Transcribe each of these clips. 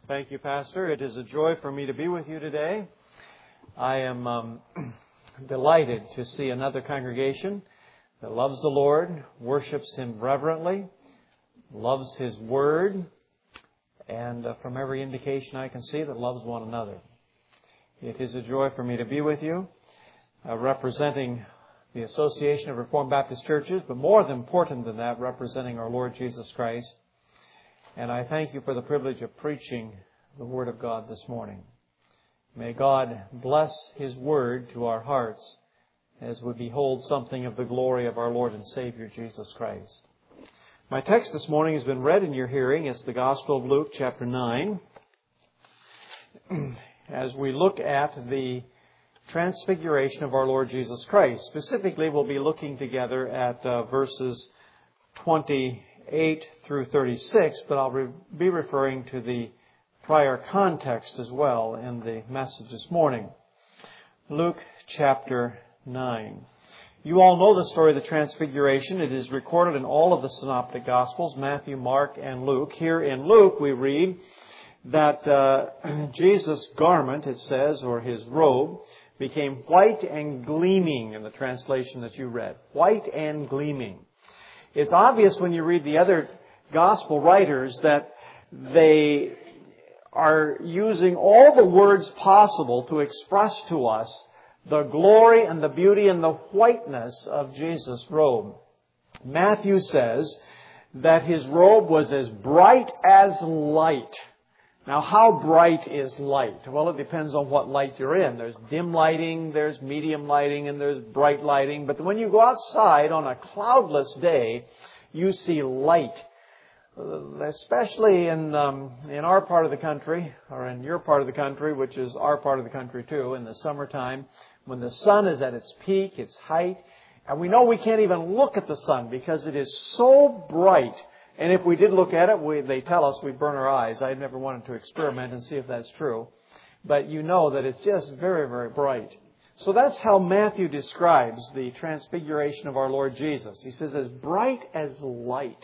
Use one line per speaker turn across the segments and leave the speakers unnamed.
Thank you, Pastor. It is a joy for me to be with you today. I am delighted to see another congregation that loves the Lord, worships Him reverently, loves His Word, and from every indication I can see, that loves one another. It is a joy for me to be with you, representing the Association of Reformed Baptist Churches, but more important than that, representing our Lord Jesus Christ. And I thank you for the privilege of preaching the Word of God this morning. May God bless His Word to our hearts as we behold something of the glory of our Lord and Savior, Jesus Christ. My text this morning has been read in your hearing. It's the Gospel of Luke, chapter 9. As we look at the transfiguration of our Lord Jesus Christ. Specifically, we'll be looking together at verses 28 through 36, but I'll be referring to the prior context as well in the message this morning. Luke chapter 9. You all know the story of the Transfiguration. It is recorded in all of the Synoptic Gospels, Matthew, Mark, and Luke. Here in Luke, we read that Jesus' garment, it says, or His robe, became white and gleaming in the translation that you read. White and gleaming. It's obvious when you read the other Gospel writers that they are using all the words possible to express to us the glory and the beauty and the whiteness of Jesus' robe. Matthew says that His robe was as bright as light. Now, how bright is light? Well, it depends on what light you're in. There's dim lighting, there's medium lighting, and there's bright lighting. But when you go outside on a cloudless day, you see light. Especially in our part of the country, or in your part of the country, which is our part of the country too, in the summertime, when the sun is at its peak, its height, and we know we can't even look at the sun because it is so bright. And if we did look at it, they tell us we burn our eyes. I never wanted to experiment and see if that's true. But you know that it's just very, very bright. So that's how Matthew describes the transfiguration of our Lord Jesus. He says, as bright as light.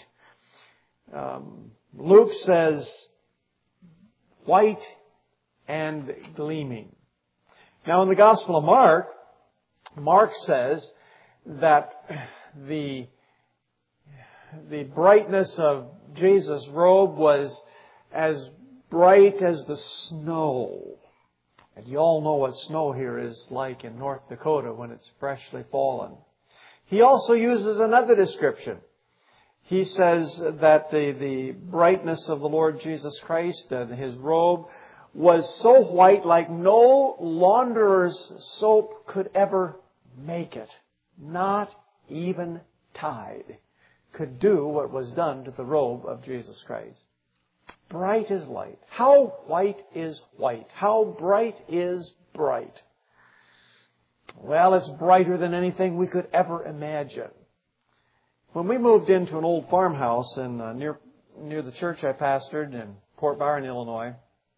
Luke says, white and gleaming. Now in the Gospel of Mark, Mark says that the brightness of Jesus' robe was as bright as the snow. And you all know what snow here is like in North Dakota when it's freshly fallen. He also uses another description. He says that the brightness of the Lord Jesus Christ and His robe was so white like no launderer's soap could ever make it. Not even Tide could do what was done to the robe of Jesus Christ. Bright as light. How white is white? How bright is bright? Well, it's brighter than anything we could ever imagine. When we moved into an old farmhouse near the church I pastored in Port Byron, Illinois,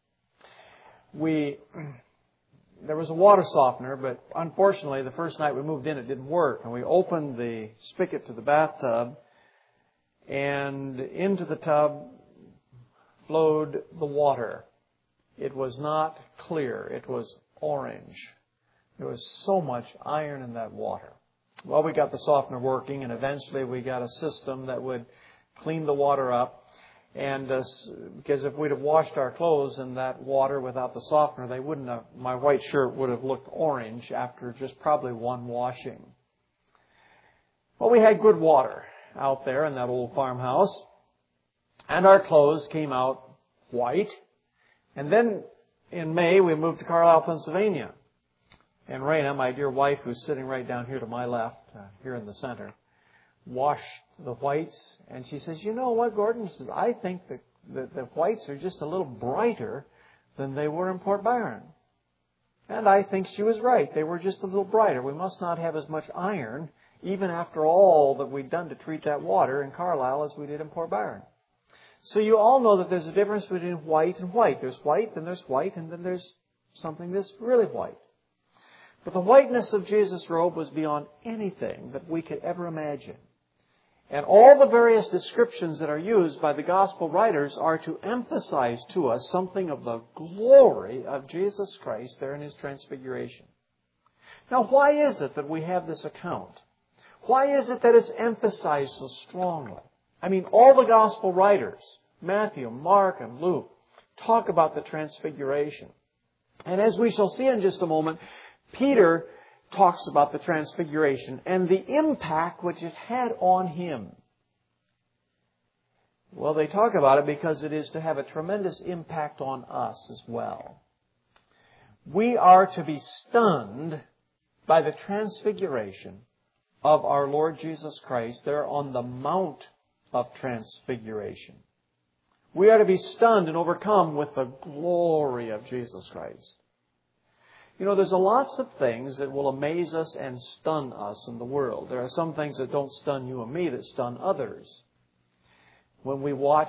there was a water softener, but unfortunately the first night we moved in it didn't work. And we opened the spigot to the bathtub, and into the tub flowed the water. It was not clear. It was orange. There was so much iron in that water. Well, we got the softener working, and eventually we got a system that would clean the water up. And because if we'd have washed our clothes in that water without the softener, my white shirt would have looked orange after just probably one washing. Well, we had good water out there in that old farmhouse, and our clothes came out white. And then in May, we moved to Carlisle, Pennsylvania. And Raina, my dear wife, who's sitting right down here to my left, here in the center, washed the whites. And she says, you know what, Gordon? She says, I think that the whites are just a little brighter than they were in Port Byron. And I think she was right. They were just a little brighter. We must not have as much iron, even after all that we'd done to treat that water in Carlisle as we did in Port Byron. So you all know that there's a difference between white and white. There's white, then there's white, and then there's something that's really white. But the whiteness of Jesus' robe was beyond anything that we could ever imagine. And all the various descriptions that are used by the Gospel writers are to emphasize to us something of the glory of Jesus Christ there in His transfiguration. Now, why is it that we have this account? Why is it that it's emphasized so strongly? I mean, all the Gospel writers, Matthew, Mark, and Luke, talk about the transfiguration. And as we shall see in just a moment, Peter talks about the transfiguration and the impact which it had on him. Well, they talk about it because it is to have a tremendous impact on us as well. We are to be stunned by the transfiguration of our Lord Jesus Christ there on the Mount of Transfiguration. We are to be stunned and overcome with the glory of Jesus Christ. You know, there's lots of things that will amaze us and stun us in the world. There are some things that don't stun you and me that stun others. When we watch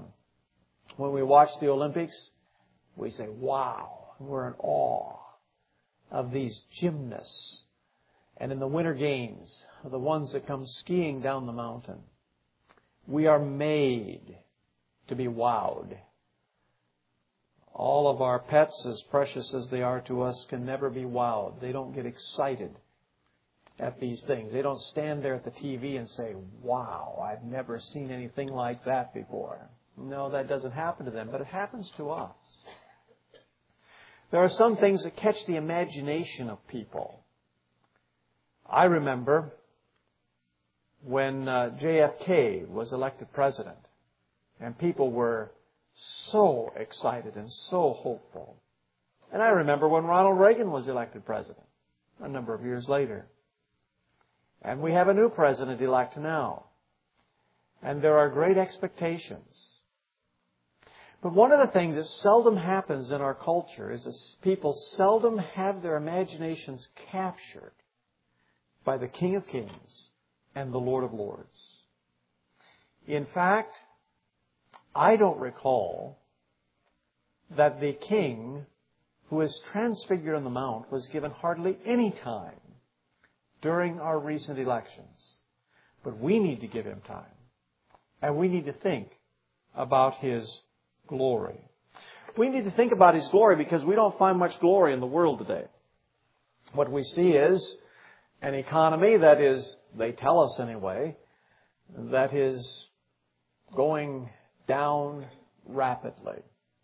the Olympics, we say, wow, we're in awe of these gymnasts. And in the Winter Games, the ones that come skiing down the mountain, we are made to be wowed. All of our pets, as precious as they are to us, can never be wowed. They don't get excited at these things. They don't stand there at the TV and say, wow, I've never seen anything like that before. No, that doesn't happen to them, but it happens to us. There are some things that catch the imagination of people. I remember when JFK was elected president, and people were so excited and so hopeful. And I remember when Ronald Reagan was elected president a number of years later. And we have a new president-elect now. And there are great expectations. But one of the things that seldom happens in our culture is that people seldom have their imaginations captured by the King of Kings and the Lord of Lords. In fact, I don't recall that the king who is transfigured on the Mount was given hardly any time during our recent elections. But we need to give Him time. And we need to think about His glory. We need to think about His glory because we don't find much glory in the world today. What we see is an economy that is, they tell us anyway, that is going down rapidly.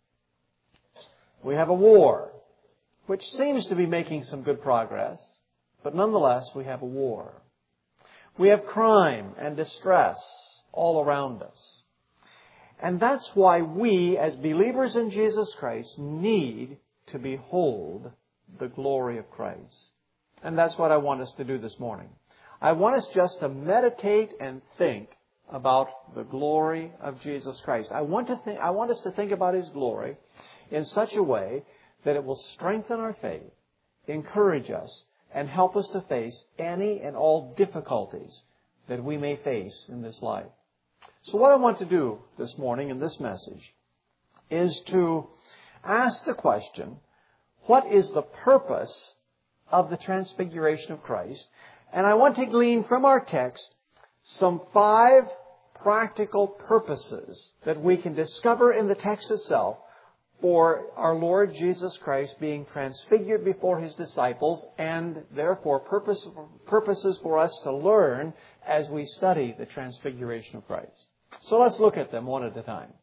We have a war, which seems to be making some good progress, but nonetheless we have a war. We have crime and distress all around us. And that's why we, as believers in Jesus Christ, need to behold the glory of Christ. And that's what I want us to do this morning. I want us just to meditate and think about the glory of Jesus Christ. I want us to think about His glory in such a way that it will strengthen our faith, encourage us, and help us to face any and all difficulties that we may face in this life. So what I want to do this morning in this message is to ask the question, what is the purpose of the transfiguration of Christ? And I want to glean from our text some 5 practical purposes that we can discover in the text itself for our Lord Jesus Christ being transfigured before His disciples, and therefore purposes for us to learn as we study the transfiguration of Christ. So let's look at them one at a time.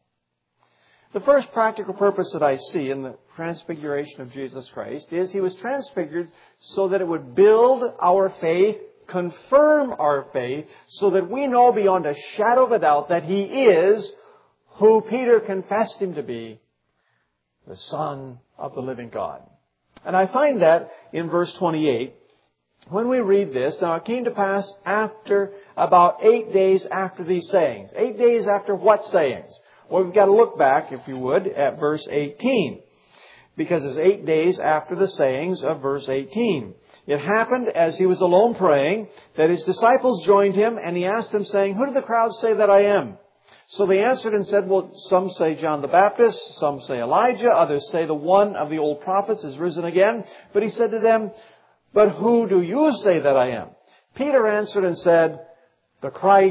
The first practical purpose that I see in the transfiguration of Jesus Christ is He was transfigured so that it would build our faith, confirm our faith, so that we know beyond a shadow of a doubt that He is who Peter confessed Him to be, the Son of the living God. And I find that in verse 28, when we read this, now it came to pass after about 8 days after these sayings. 8 days after what sayings? Well, we've got to look back, if you would, at verse 18. Because it's 8 days after the sayings of verse 18. It happened as He was alone praying that His disciples joined Him, and He asked them, saying, "Who do the crowds say that I am?" So they answered and said, well, some say John the Baptist, some say Elijah, others say the one of the old prophets is risen again. But He said to them, "But who do you say that I am?" Peter answered and said, "The Christ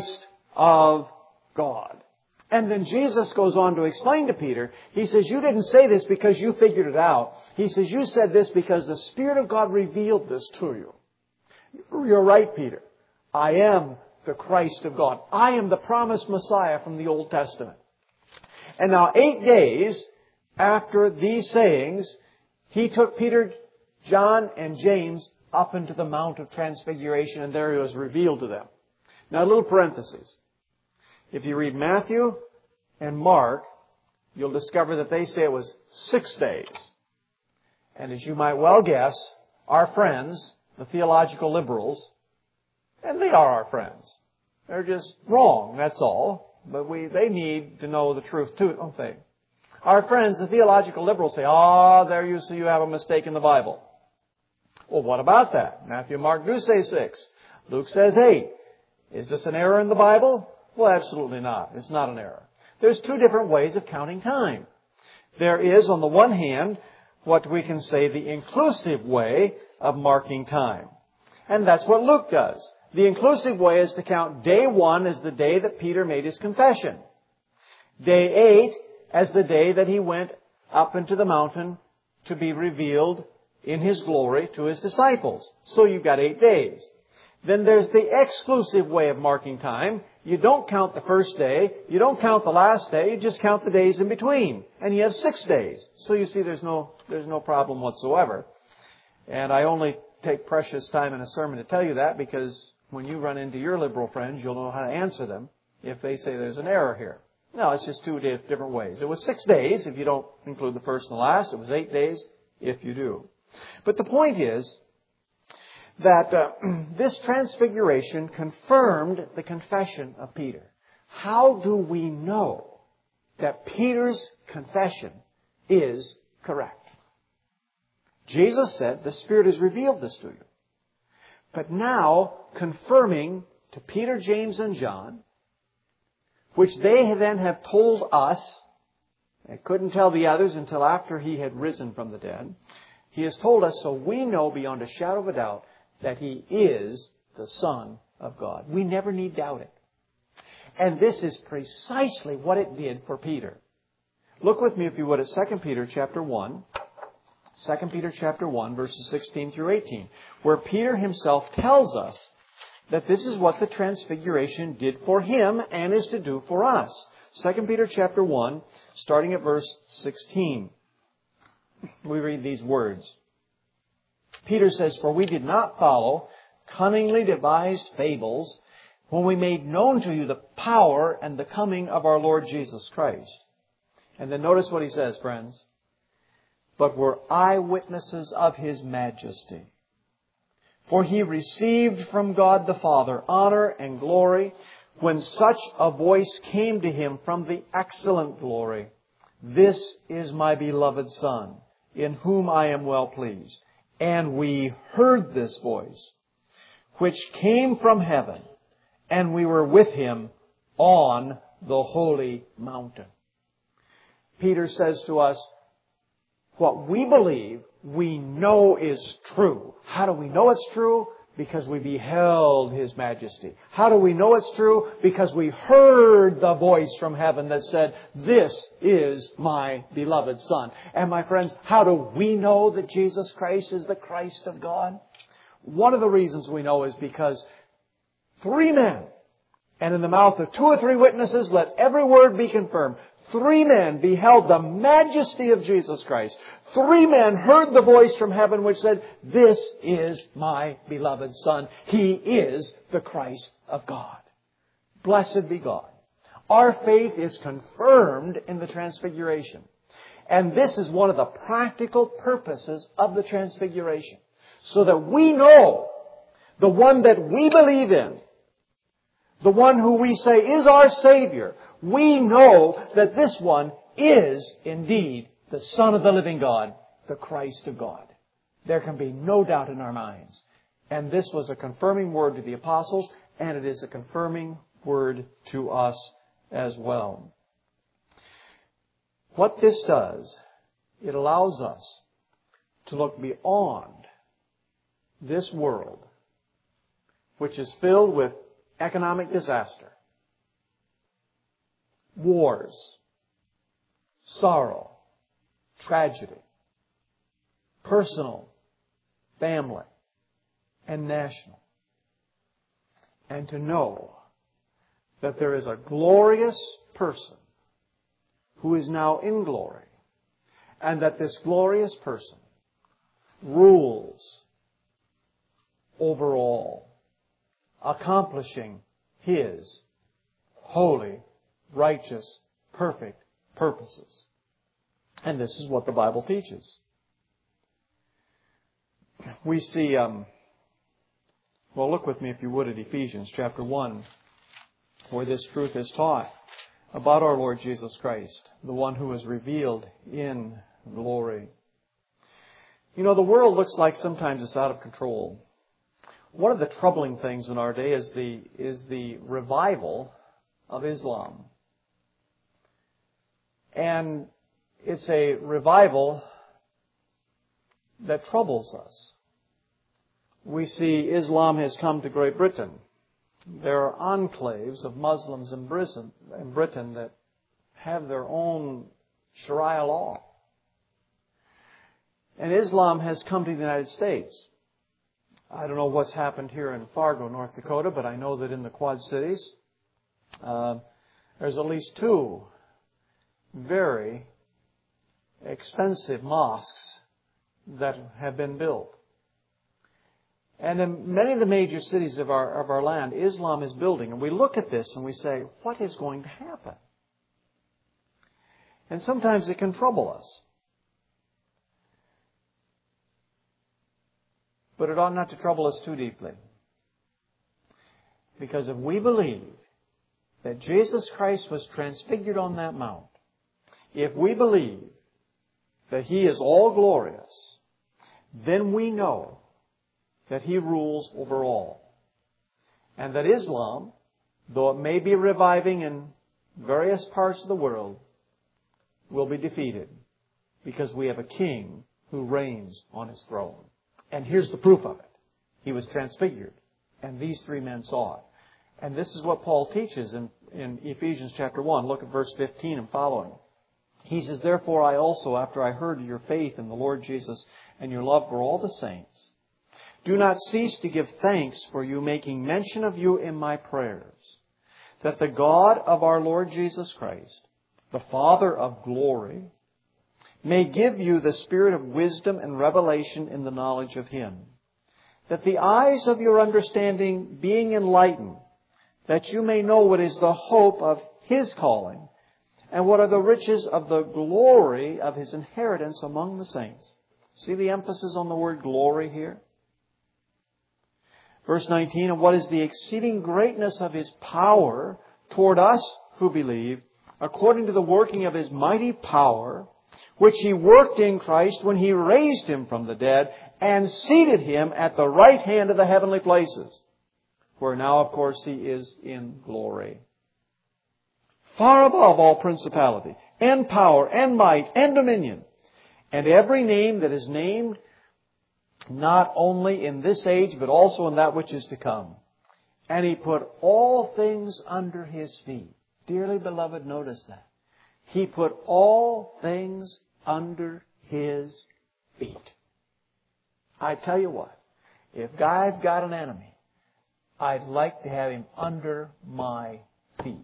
of God. And then Jesus goes on to explain to Peter, He says, you didn't say this because you figured it out. He says, you said this because the Spirit of God revealed this to you. You're right, Peter. I am the Christ of God. I am the promised Messiah from the Old Testament. And now 8 days after these sayings, He took Peter, John, and James up into the Mount of Transfiguration, and there He was revealed to them. Now, a little parenthesis. If you read Matthew and Mark, you'll discover that they say it was 6 days. And as you might well guess, our friends, the theological liberals, and they are our friends. They're just wrong, that's all. But they need to know the truth too, don't they? Our friends, the theological liberals, say, there you see you have a mistake in the Bible. Well, what about that? Matthew and Mark do say 6. Luke says 8. Is this an error in the Bible? Well, absolutely not. It's not an error. There's 2 different ways of counting time. There is, on the one hand, what we can say the inclusive way of marking time. And that's what Luke does. The inclusive way is to count day 1 as the day that Peter made his confession. Day 8 as the day that he went up into the mountain to be revealed in His glory to His disciples. So you've got 8 days. Then there's the exclusive way of marking time. You don't count the first day. You don't count the last day. You just count the days in between. And you have 6 days. So you see there's no problem whatsoever. And I only take precious time in a sermon to tell you that because when you run into your liberal friends, you'll know how to answer them if they say there's an error here. No, it's just 2 different ways. It was 6 days if you don't include the first and the last. It was 8 days if you do. But the point is that this transfiguration confirmed the confession of Peter. How do we know that Peter's confession is correct? Jesus said, the Spirit has revealed this to you. But now, confirming to Peter, James, and John, which they then have told us, they couldn't tell the others until after He had risen from the dead, He has told us so we know beyond a shadow of a doubt that He is the Son of God. We never need doubt it. And this is precisely what it did for Peter. Look with me, if you would, at 2 Peter chapter 1. 2 Peter chapter 1, verses 16 through 18, where Peter himself tells us that this is what the transfiguration did for him and is to do for us. 2 Peter chapter 1, starting at verse 16. We read these words. Peter says, for we did not follow cunningly devised fables when we made known to you the power and the coming of our Lord Jesus Christ. And then notice what he says, friends. But were eyewitnesses of His majesty. For He received from God the Father honor and glory when such a voice came to Him from the excellent glory. This is my beloved Son, in whom I am well pleased. And we heard this voice, which came from heaven, and we were with Him on the holy mountain. Peter says to us, what we believe, we know is true. How do we know it's true? Because we beheld His majesty. How do we know it's true? Because we heard the voice from heaven that said, this is my beloved Son. And my friends, how do we know that Jesus Christ is the Christ of God? One of the reasons we know is because 3 men, and in the mouth of 2 or 3 witnesses, let every word be confirmed. 3 men beheld the majesty of Jesus Christ. 3 men heard the voice from heaven which said, this is my beloved Son. He is the Christ of God. Blessed be God. Our faith is confirmed in the Transfiguration. And this is one of the practical purposes of the Transfiguration. So that we know the one that we believe in, the one who we say is our Savior, we know that this one is indeed the Son of the living God, the Christ of God. There can be no doubt in our minds. And this was a confirming word to the apostles, and it is a confirming word to us as well. What this does, it allows us to look beyond this world, which is filled with economic disaster, wars, sorrow, tragedy, personal, family, and national. And to know that there is a glorious person who is now in glory, and that this glorious person rules over all, accomplishing His holy, righteous, perfect purposes. And this is what the Bible teaches. We see, look with me if you would at Ephesians chapter 1, where this truth is taught about our Lord Jesus Christ, the one who is revealed in glory. You know, the world looks like sometimes it's out of control. One of the troubling things in our day is the revival of Islam. And it's a revival that troubles us. We see Islam has come to Great Britain. There are enclaves of Muslims in Britain that have their own Sharia law. And Islam has come to the United States. I don't know what's happened here in Fargo, North Dakota, but I know that in the Quad Cities, there's at least 2 very expensive mosques that have been built. And in many of the major cities of our land, Islam is building. And we look at this and we say, what is going to happen? And sometimes it can trouble us. But it ought not to trouble us too deeply. Because if we believe that Jesus Christ was transfigured on that mount, if we believe that He is all glorious, then we know that He rules over all. And that Islam, though it may be reviving in various parts of the world, will be defeated because we have a king who reigns on His throne. And here's the proof of it. He was transfigured, and these 3 men saw it. And this is what Paul teaches in Ephesians chapter 1. Look at verse 15 and following. He says, "Therefore I also, after I heard your faith in the Lord Jesus and your love for all the saints, do not cease to give thanks for you, making mention of you in my prayers, that the God of our Lord Jesus Christ, the Father of glory, may give you the spirit of wisdom and revelation in the knowledge of Him, that the eyes of your understanding being enlightened, that you may know what is the hope of His calling, and what are the riches of the glory of His inheritance among the saints." See the emphasis on the word glory here? Verse 19, "And what is the exceeding greatness of His power toward us who believe, according to the working of His mighty power, which He worked in Christ when He raised Him from the dead and seated Him at the right hand of the heavenly places, where now, of course, He is in glory, far above all principality and power and might and dominion, and every name that is named, not only in this age, but also in that which is to come. And He put all things under His feet." Dearly beloved, notice that. He put all things under His feet. I tell you what, if I've got an enemy, I'd like to have him under my feet.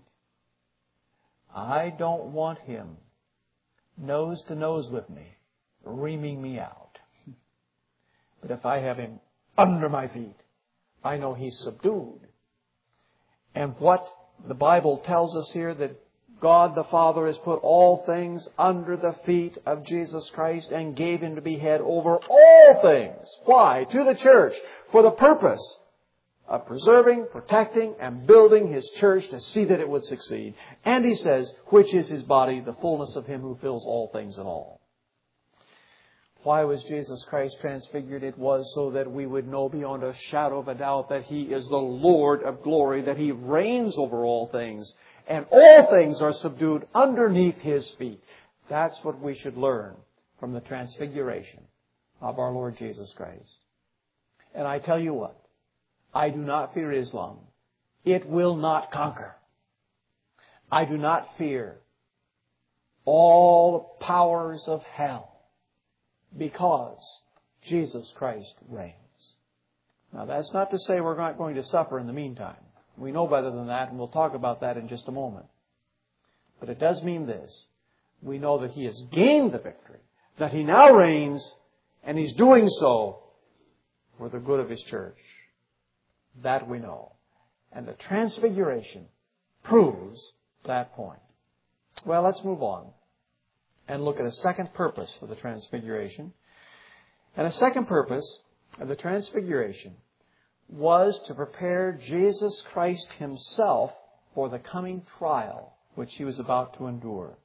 I don't want him nose to nose with me, reaming me out. But if I have him under my feet, I know he's subdued. And what the Bible tells us here, that God the Father has put all things under the feet of Jesus Christ and gave Him to be head over all things. Why? To the church, for the purpose of preserving, protecting, and building His church to see that it would succeed. And He says, which is His body, the fullness of Him who fills all things in all. Why was Jesus Christ transfigured? It was so that we would know beyond a shadow of a doubt that He is the Lord of glory, that He reigns over all things, and all things are subdued underneath His feet. That's what we should learn from the transfiguration of our Lord Jesus Christ. And I tell you what, I do not fear Islam. It will not conquer. I do not fear all the powers of hell, because Jesus Christ reigns. Now, that's not to say we're not going to suffer in the meantime. We know better than that, and we'll talk about that in just a moment. But it does mean this. We know that He has gained the victory, that He now reigns, and He's doing so for the good of His church. That we know. And the Transfiguration proves that point. Well, let's move on and look at a second purpose for the Transfiguration. And a second purpose of the Transfiguration was to prepare Jesus Christ Himself for the coming trial which He was about to endure.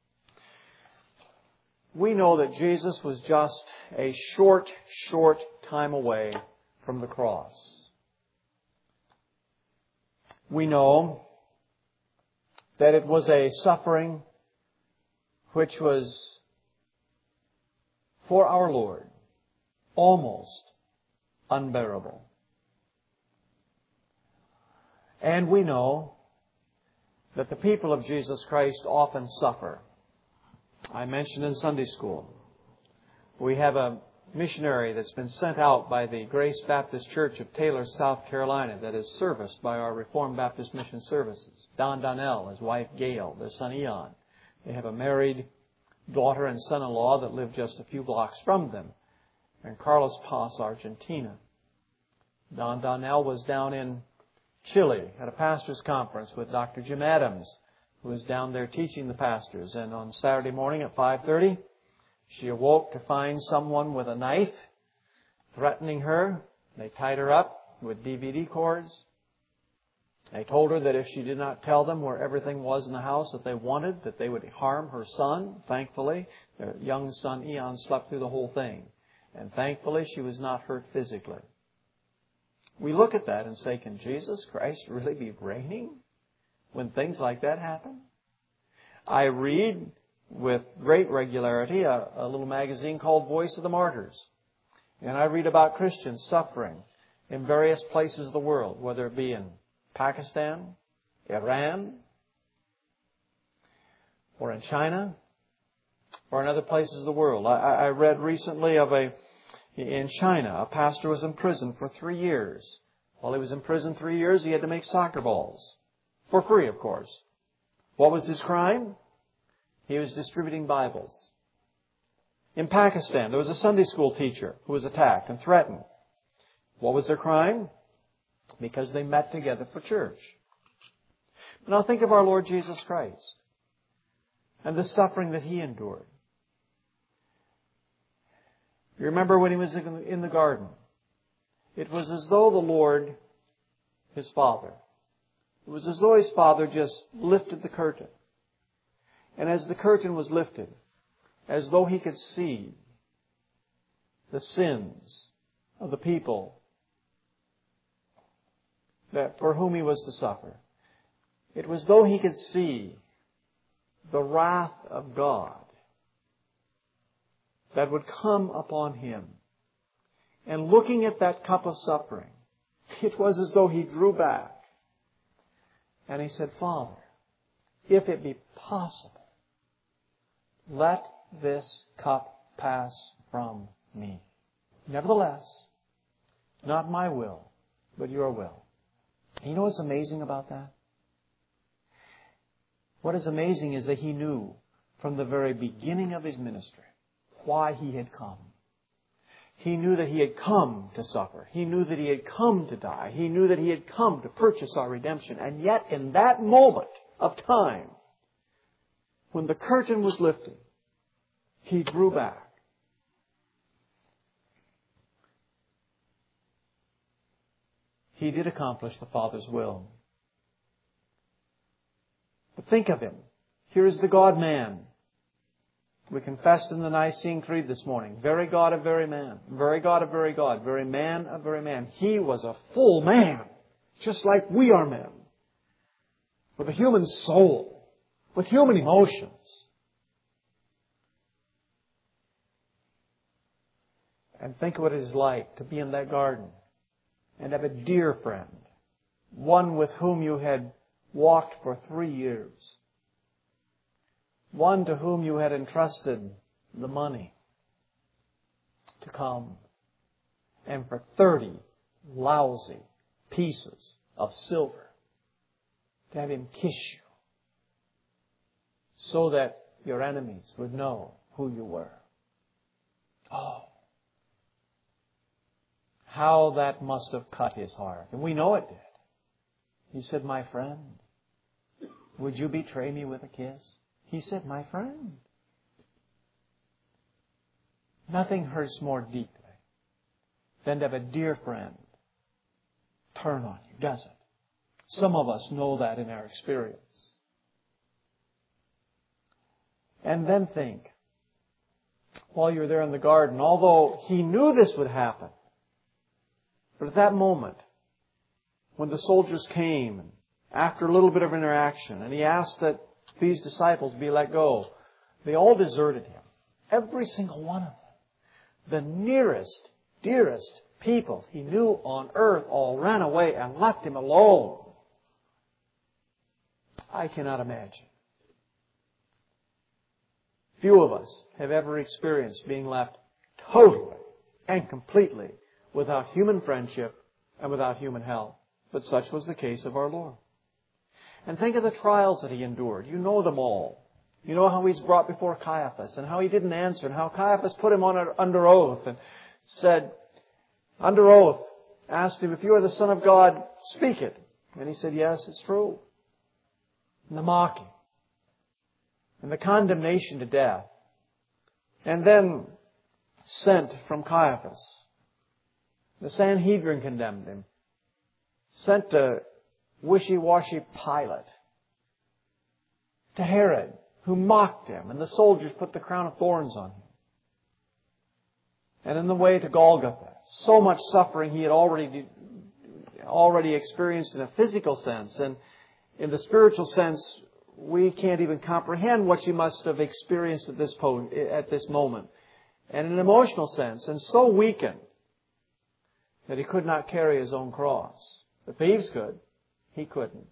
We know that Jesus was just a short time away from the cross. We know that it was a suffering which was, for our Lord, almost unbearable. And we know that the people of Jesus Christ often suffer. I mentioned in Sunday school, we have a missionary that's been sent out by the Grace Baptist Church of Taylor, South Carolina, that is serviced by our Reformed Baptist Mission Services. Don Donnell, his wife Gail, their son Eon. They have a married daughter and son-in-law that live just a few blocks from them in Carlos Paz, Argentina. Don Donnell was down in Chile at a pastor's conference with Dr. Jim Adams, who was down there teaching the pastors. And on Saturday morning at 5:30, she awoke to find someone with a knife threatening her. They tied her up with DVD cords. They told her that if she did not tell them where everything was in the house that they wanted, that they would harm her son. Thankfully, their young son Eon slept through the whole thing. And thankfully, she was not hurt physically. We look at that and say, can Jesus Christ really be reigning when things like that happen? I read with great regularity a little magazine called Voice of the Martyrs. And I read about Christians suffering in various places of the world, whether it be in Pakistan, Iran, or in China, or in other places of the world. I read recently of in China, a pastor was in prison for 3 years. While he was in prison 3 years, he had to make soccer balls. For free, of course. What was his crime? He was distributing Bibles. In Pakistan, there was a Sunday school teacher who was attacked and threatened. What was their crime? Because they met together for church. Now think of our Lord Jesus Christ and the suffering that He endured. You remember when He was in the garden? It was as though the Lord, His Father, it was as though His Father just lifted the curtain. And as the curtain was lifted, as though He could see the sins of the people that for whom He was to suffer, it was as though He could see the wrath of God that would come upon Him. And looking at that cup of suffering, it was as though He drew back and He said, Father, if it be possible, let this cup pass from me. Nevertheless, not my will, but your will. And you know what's amazing about that? What is amazing is that He knew from the very beginning of His ministry why He had come. He knew that He had come to suffer. He knew that He had come to die. He knew that He had come to purchase our redemption. And yet, in that moment of time, when the curtain was lifted, He drew back. He did accomplish the Father's will. But think of Him. Here is the God-man. We confessed in the Nicene Creed this morning. Very God of very man. Very God of very God. Very man of very man. He was a full man. Just like we are men. With a human soul. With human emotions. And think of what it is like to be in that garden and have a dear friend. One with whom you had walked for 3 years. One to whom you had entrusted the money to come, and for 30 lousy pieces of silver to have him kiss you so that your enemies would know who you were. Oh, how that must have cut his heart. And we know it did. He said, "My friend, would you betray me with a kiss?" He said, "My friend." Nothing hurts more deeply than to have a dear friend turn on you, does it? Some of us know that in our experience. And then think, while you're there in the garden, although he knew this would happen, but at that moment, when the soldiers came, after a little bit of interaction, and he asked that these disciples be let go, they all deserted him. Every single one of them. The nearest, dearest people he knew on earth all ran away and left him alone. I cannot imagine. Few of us have ever experienced being left totally and completely without human friendship and without human help. But such was the case of our Lord. And think of the trials that he endured. You know them all. You know how he's brought before Caiaphas and how he didn't answer and how Caiaphas put him on under oath and said, under oath, asked him, "If you are the Son of God, speak it." And he said, "Yes, it's true." And the mocking and the condemnation to death. And then sent from Caiaphas. The Sanhedrin condemned him. Sent to wishy-washy Pilate. To Herod, who mocked him, and the soldiers put the crown of thorns on him. And in the way to Golgotha, so much suffering he had already experienced in a physical sense. And in the spiritual sense, we can't even comprehend what she must have experienced at this moment. And in an emotional sense, and so weakened that he could not carry his own cross. The thieves could. He couldn't.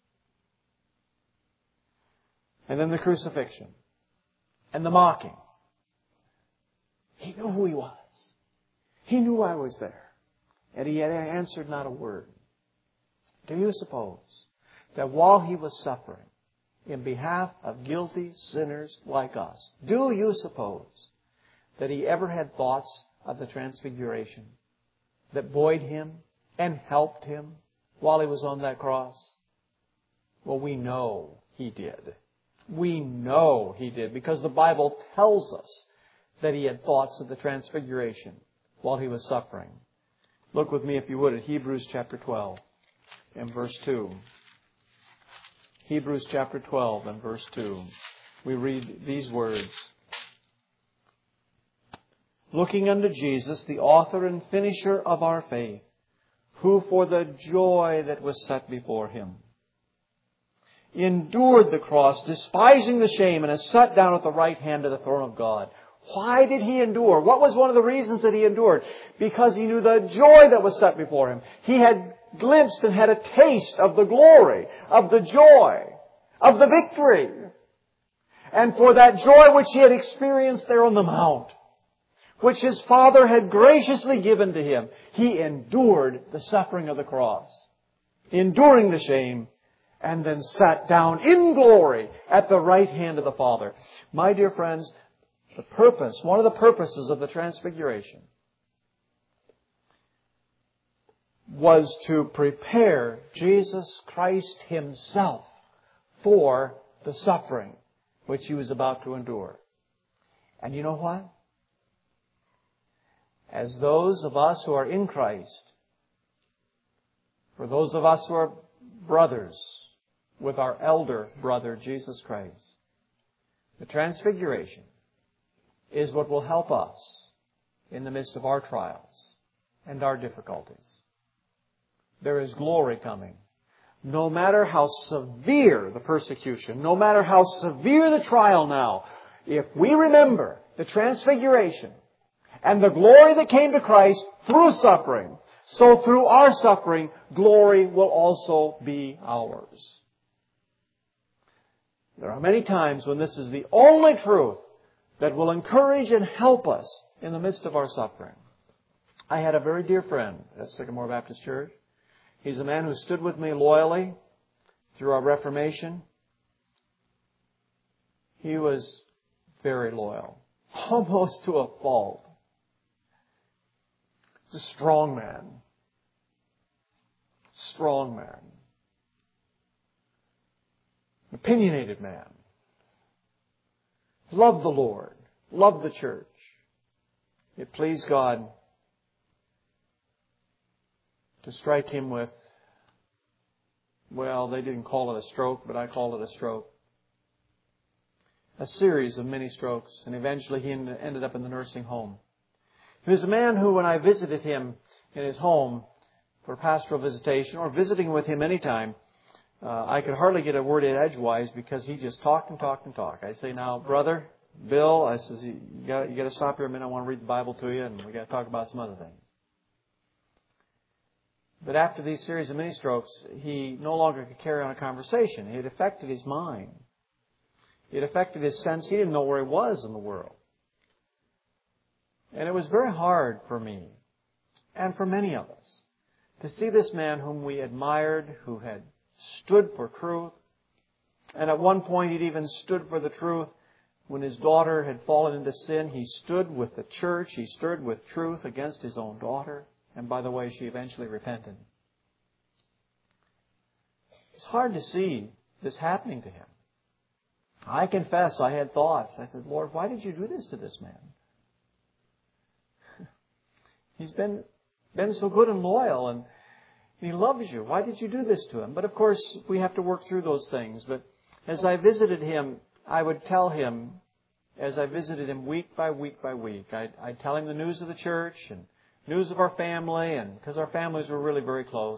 And then the crucifixion. And the mocking. He knew who he was. He knew I was there. And he had answered not a word. Do you suppose that while he was suffering in behalf of guilty sinners like us, do you suppose that he ever had thoughts of the transfiguration that buoyed him and helped him while he was on that cross? Well, we know he did. We know he did because the Bible tells us that he had thoughts of the transfiguration while he was suffering. Look with me, if you would, at Hebrews chapter 12 and verse 2. Hebrews chapter 12 and verse 2. We read these words. Looking unto Jesus, the author and finisher of our faith, who for the joy that was set before him endured the cross, despising the shame, and is set down at the right hand of the throne of God. Why did he endure? What was one of the reasons that he endured? Because he knew the joy that was set before him. He had glimpsed and had a taste of the glory, of the joy, of the victory. And for that joy which he had experienced there on the mount, which his Father had graciously given to him, he endured the suffering of the cross, enduring the shame, and then sat down in glory at the right hand of the Father. My dear friends, one of the purposes of the Transfiguration was to prepare Jesus Christ Himself for the suffering which He was about to endure. And you know what? As those of us who are in Christ, for those of us who are brothers with our elder brother, Jesus Christ, the Transfiguration is what will help us in the midst of our trials and our difficulties. There is glory coming. No matter how severe the persecution, no matter how severe the trial now, if we remember the Transfiguration and the glory that came to Christ through suffering, so through our suffering, glory will also be ours. There are many times when this is the only truth that will encourage and help us in the midst of our suffering. I had a very dear friend at Sycamore Baptist Church. He's a man who stood with me loyally through our Reformation. He was very loyal, almost to a fault. He's a strong man. Strong man. Opinionated man. Loved the Lord. Loved the church. It pleased God to strike him with, well, they didn't call it a stroke, but I call it a stroke. A series of mini strokes, and eventually he ended up in the nursing home. He was a man who, when I visited him in his home for pastoral visitation, or visiting with him anytime, I could hardly get a word in edgewise because he just talked and talked and talked. I say, now, brother, Bill, I says, you got to stop here a minute. I want to read the Bible to you, and we got to talk about some other things. But after these series of mini strokes, he no longer could carry on a conversation. It affected his mind. It affected his sense. He didn't know where he was in the world. And it was very hard for me, and for many of us, to see this man whom we admired, who had stood for truth. And at one point he'd even stood for the truth when his daughter had fallen into sin. He stood with the church. He stood with truth against his own daughter. And by the way, she eventually repented. It's hard to see this happening to him. I confess I had thoughts. I said, Lord, why did you do this to this man? He's been so good and loyal, and he loves you. Why did you do this to him? But of course, we have to work through those things. But as I visited him, I would tell him, as I visited him week by week by week, I'd tell him the news of the church and news of our family, and because our families were really very close.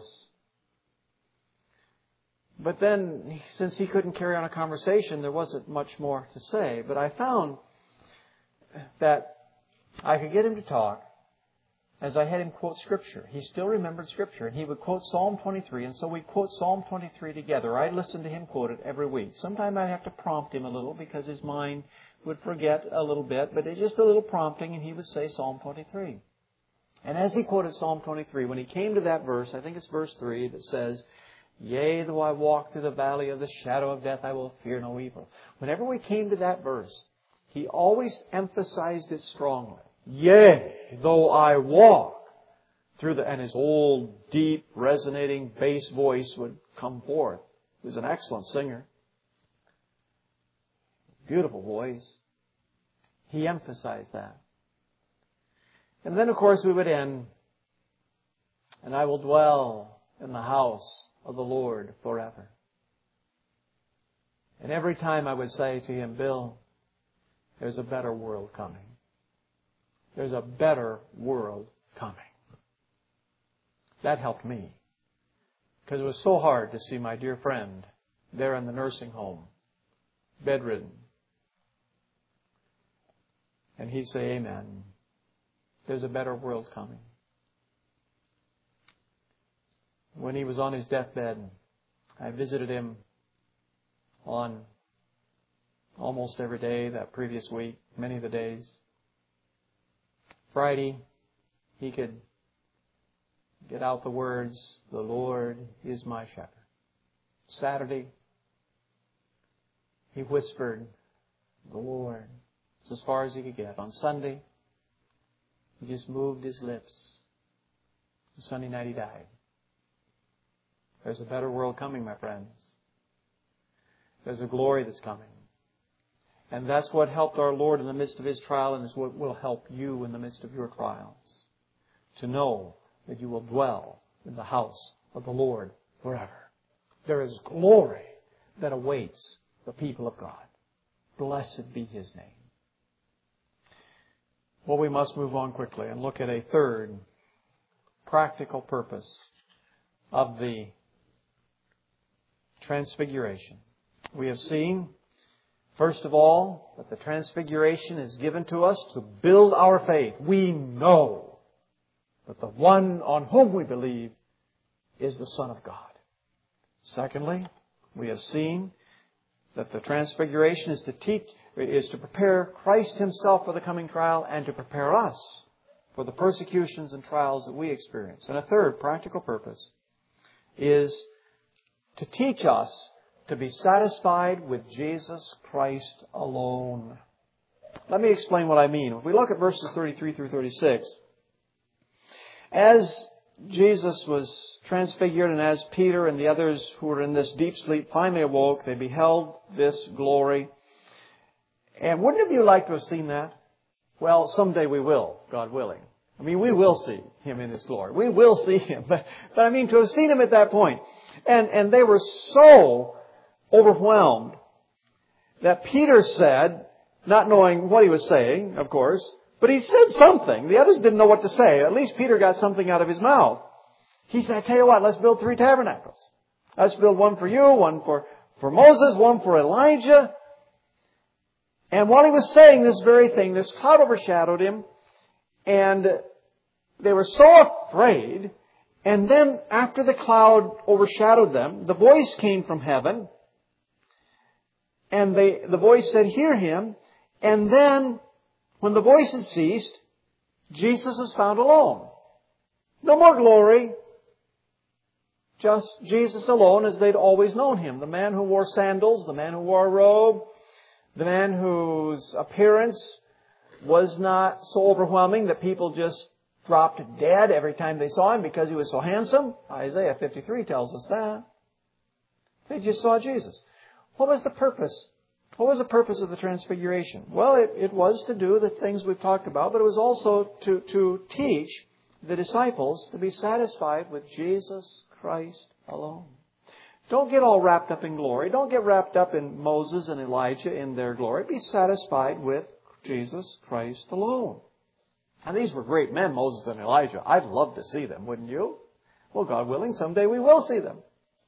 But then, since he couldn't carry on a conversation, there wasn't much more to say. But I found that I could get him to talk as I had him quote Scripture. He still remembered Scripture, and he would quote Psalm 23, and so we'd quote Psalm 23 together. I'd listen to him quote it every week. Sometimes I'd have to prompt him a little because his mind would forget a little bit, but it's just a little prompting, and he would say Psalm 23. And as he quoted Psalm 23, when he came to that verse, I think it's verse 3, that says, Yea, though I walk through the valley of the shadow of death, I will fear no evil. Whenever we came to that verse, he always emphasized it strongly. Yea, though I walk through the... And his old, deep, resonating bass voice would come forth. He was an excellent singer. Beautiful voice. He emphasized that. And then, of course, we would end, and I will dwell in the house of the Lord forever. And every time I would say to him, Bill, there's a better world coming. There's a better world coming. That helped me. Because it was so hard to see my dear friend there in the nursing home, bedridden. And he'd say, Amen. There's a better world coming. When he was on his deathbed, I visited him on almost every day that previous week, many of the days. Friday, he could get out the words, The Lord is my shepherd. Saturday, he whispered, The Lord. It's as far as he could get. On Sunday, he just moved his lips. Sunday night he died. There's a better world coming, my friends. There's a glory that's coming. And that's what helped our Lord in the midst of His trial, and is what will help you in the midst of your trials. To know that you will dwell in the house of the Lord forever. There is glory that awaits the people of God. Blessed be His name. Well, we must move on quickly and look at a third practical purpose of the Transfiguration. We have seen, first of all, that the Transfiguration is given to us to build our faith. We know that the one on whom we believe is the Son of God. Secondly, we have seen That the transfiguration is to prepare Christ Himself for the coming trial and to prepare us for the persecutions and trials that we experience. And a third practical purpose is to teach us to be satisfied with Jesus Christ alone. Let me explain what I mean. If we look at verses 33 through 36, as Jesus was transfigured and as Peter and the others who were in this deep sleep finally awoke, they beheld this glory. And wouldn't of you like to have seen that? Well, someday we will, God willing. I mean, we will see Him in His glory. We will see Him. But I mean, to have seen Him at that point. And they were so overwhelmed that Peter said, not knowing what he was saying, of course, but he said something. The others didn't know what to say. At least Peter got something out of his mouth. He said, I tell you what, let's build 3 tabernacles. Let's build one for you, one for Moses, one for Elijah. And while he was saying this very thing, this cloud overshadowed him, and they were so afraid. And then after the cloud overshadowed them, the voice came from heaven, and the voice said, hear Him. And then, when the voice had ceased, Jesus was found alone. No more glory. Just Jesus alone as they'd always known Him. The man who wore sandals, the man who wore a robe, the man whose appearance was not so overwhelming that people just dropped dead every time they saw Him because He was so handsome. Isaiah 53 tells us that. They just saw Jesus. What was the purpose? What was the purpose of the transfiguration? Well, it was to do the things we've talked about, but it was also to teach the disciples to be satisfied with Jesus Christ alone. Don't get all wrapped up in glory. Don't get wrapped up in Moses and Elijah in their glory. Be satisfied with Jesus Christ alone. And these were great men, Moses and Elijah. I'd love to see them, wouldn't you? Well, God willing, someday we will see them.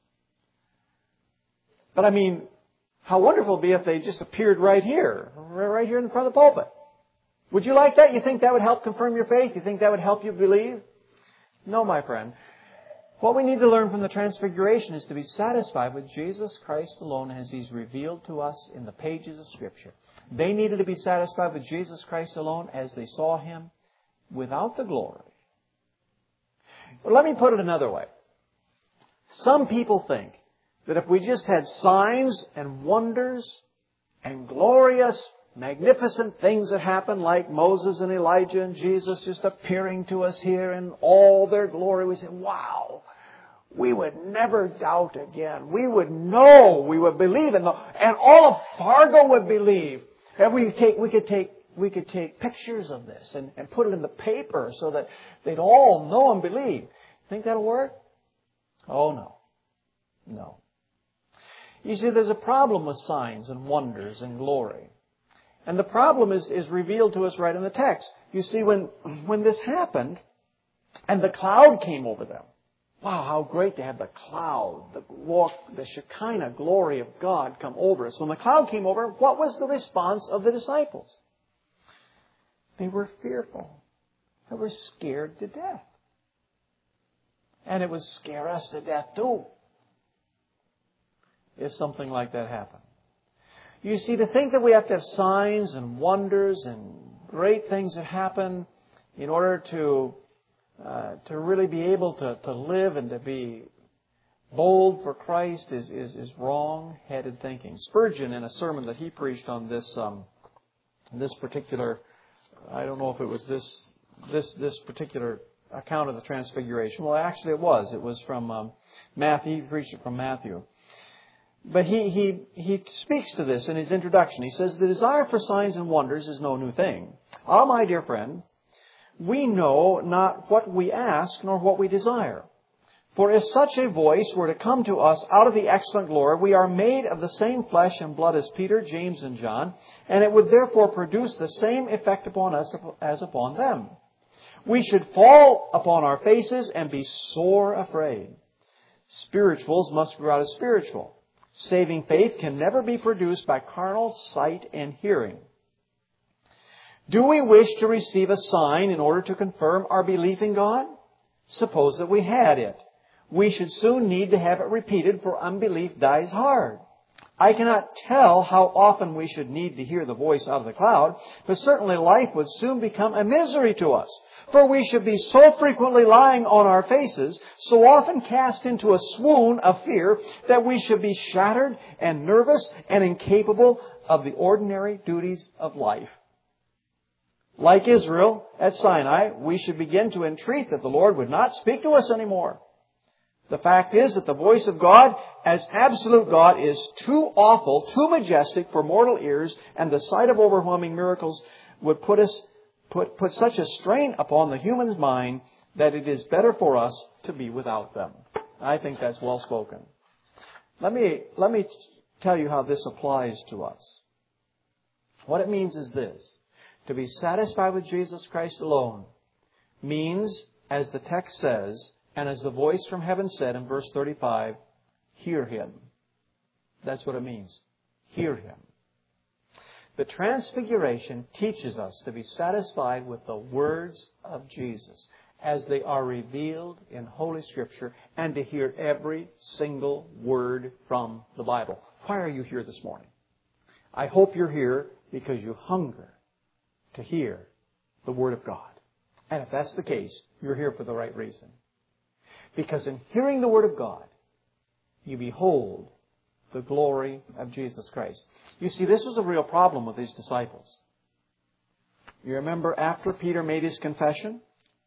But I mean, how wonderful it would be if they just appeared right here in front of the pulpit. Would you like that? You think that would help confirm your faith? You think that would help you believe? No, my friend. What we need to learn from the Transfiguration is to be satisfied with Jesus Christ alone as He's revealed to us in the pages of Scripture. They needed to be satisfied with Jesus Christ alone as they saw Him without the glory. But let me put it another way. Some people think that if we just had signs and wonders and glorious, magnificent things that happen like Moses and Elijah and Jesus just appearing to us here in all their glory, we say, wow, we would never doubt again. We would know, we would believe, and all of Fargo would believe. And we could take pictures of this and put it in the paper so that they'd all know and believe. Think that'll work? Oh, no. No. You see, there's a problem with signs and wonders and glory. And the problem is revealed to us right in the text. You see, when this happened and the cloud came over them, wow, how great to have the cloud, the Shekinah glory of God come over us. When the cloud came over, what was the response of the disciples? They were fearful. They were scared to death. And it would scare us to death too if something like that happened. You see, to think that we have to have signs and wonders and great things that happen in order to really be able to live and to be bold for Christ is wrong-headed thinking. Spurgeon, in a sermon that he preached on this particular, I don't know if it was this particular account of the Transfiguration. Well, actually it was. It was from Matthew. He preached it from Matthew. But he speaks to this in his introduction. He says, the desire for signs and wonders is no new thing. Ah, my dear friend, we know not what we ask nor what we desire. For if such a voice were to come to us out of the excellent glory, we are made of the same flesh and blood as Peter, James, and John, and it would therefore produce the same effect upon us as upon them. We should fall upon our faces and be sore afraid. Spirituals must grow out as spiritual. Saving faith can never be produced by carnal sight and hearing. Do we wish to receive a sign in order to confirm our belief in God? Suppose that we had it. We should soon need to have it repeated, for unbelief dies hard. I cannot tell how often we should need to hear the voice out of the cloud, but certainly life would soon become a misery to us. For we should be so frequently lying on our faces, so often cast into a swoon of fear, that we should be shattered and nervous and incapable of the ordinary duties of life. Like Israel at Sinai, we should begin to entreat that the Lord would not speak to us anymore. The fact is that the voice of God as absolute God is too awful, too majestic for mortal ears, and the sight of overwhelming miracles would put such a strain upon the human's mind that it is better for us to be without them. I think that's well spoken. Let me tell you how this applies to us. What it means is this. To be satisfied with Jesus Christ alone means, as the text says, and as the voice from heaven said in verse 35, hear Him. That's what it means. Hear Him. The Transfiguration teaches us to be satisfied with the words of Jesus as they are revealed in Holy Scripture and to hear every single word from the Bible. Why are you here this morning? I hope you're here because you hunger to hear the Word of God. And if that's the case, you're here for the right reason. Because in hearing the Word of God, you behold the glory of Jesus Christ. You see, this was a real problem with these disciples. You remember after Peter made his confession,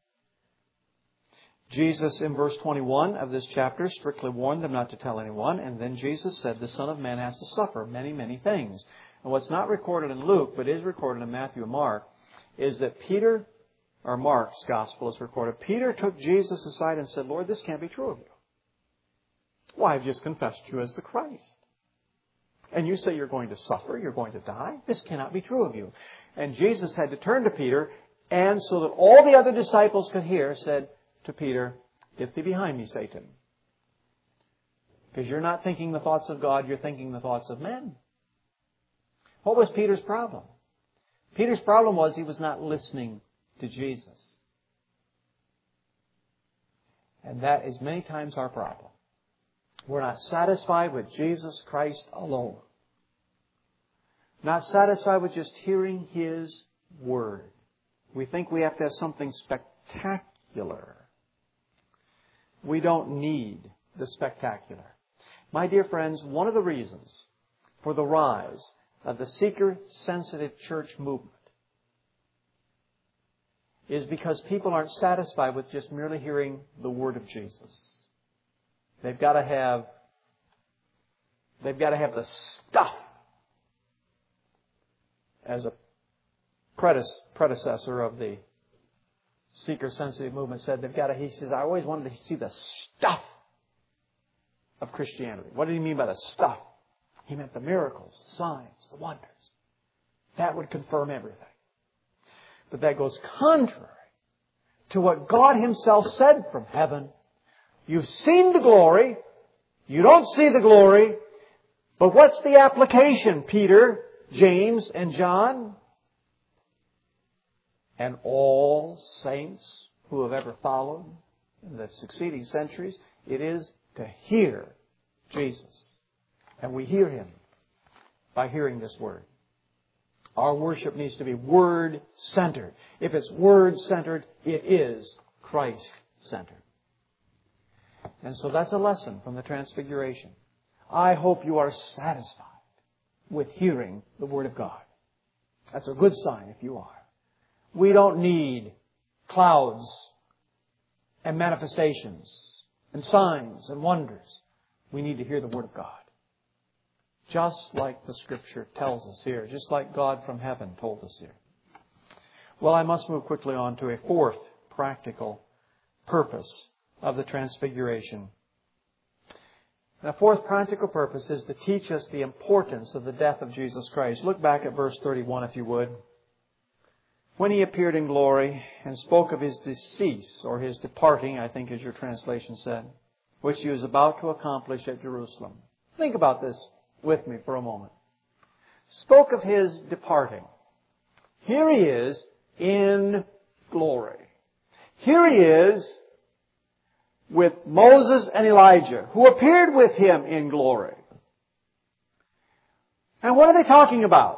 Jesus in verse 21 of this chapter strictly warned them not to tell anyone. And then Jesus said the Son of Man has to suffer many, many things. And what's not recorded in Luke, but is recorded in Matthew and Mark, is that Peter, or Mark's gospel is recorded, Peter took Jesus aside and said, Lord, this can't be true of you. Why, I've just confessed you as the Christ. And you say you're going to suffer, you're going to die? This cannot be true of you. And Jesus had to turn to Peter, and so that all the other disciples could hear, said to Peter, get thee behind me, Satan. Because you're not thinking the thoughts of God, you're thinking the thoughts of men. What was Peter's problem? Peter's problem was he was not listening to Jesus. And that is many times our problem. We're not satisfied with Jesus Christ alone. Not satisfied with just hearing His Word. We think we have to have something spectacular. We don't need the spectacular. My dear friends, one of the reasons for the rise of the seeker-sensitive church movement is because people aren't satisfied with just merely hearing the Word of Jesus. They've got to have the stuff. As a predecessor of the seeker-sensitive movement said, he says, I always wanted to see the stuff of Christianity. What did he mean by the stuff? He meant the miracles, the signs, the wonders. That would confirm everything. But that goes contrary to what God Himself said from heaven. You've seen the glory. You don't see the glory. But what's the application, Peter, James, and John? And all saints who have ever followed in the succeeding centuries, it is to hear Jesus. And we hear Him by hearing this Word. Our worship needs to be Word-centered. If it's Word-centered, it is Christ-centered. And so that's a lesson from the Transfiguration. I hope you are satisfied with hearing the Word of God. That's a good sign if you are. We don't need clouds and manifestations and signs and wonders. We need to hear the Word of God. Just like the Scripture tells us here. Just like God from heaven told us here. Well, I must move quickly on to a fourth practical purpose of the Transfiguration. And a fourth practical purpose is to teach us the importance of the death of Jesus Christ. Look back at verse 31 if you would. When He appeared in glory and spoke of His decease, or His departing, I think as your translation said, which He was about to accomplish at Jerusalem. Think about this with me for a moment. Spoke of His departing. Here He is in glory. Here He is with Moses and Elijah, who appeared with Him in glory. And what are they talking about?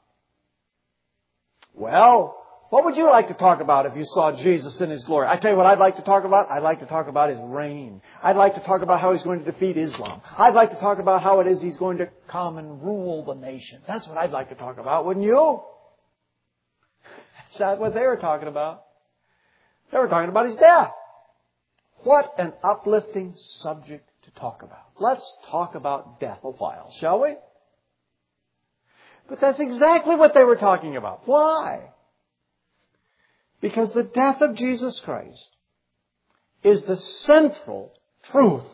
Well, what would you like to talk about if you saw Jesus in His glory? I tell you what I'd like to talk about. I'd like to talk about His reign. I'd like to talk about how He's going to defeat Islam. I'd like to talk about how it is He's going to come and rule the nations. That's what I'd like to talk about, wouldn't you? That's not what they were talking about. They were talking about His death. What an uplifting subject to talk about. Let's talk about death a while, shall we? But that's exactly what they were talking about. Why? Because the death of Jesus Christ is the central truth